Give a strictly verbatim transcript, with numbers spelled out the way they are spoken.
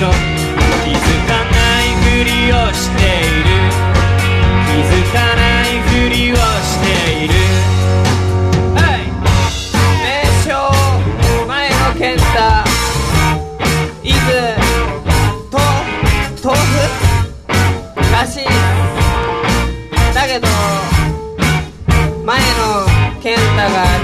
しょ。気づかないふりをしている、気づかないふりをしている。 名称前野健太、伊豆と豆腐らしい。だけど前野健太が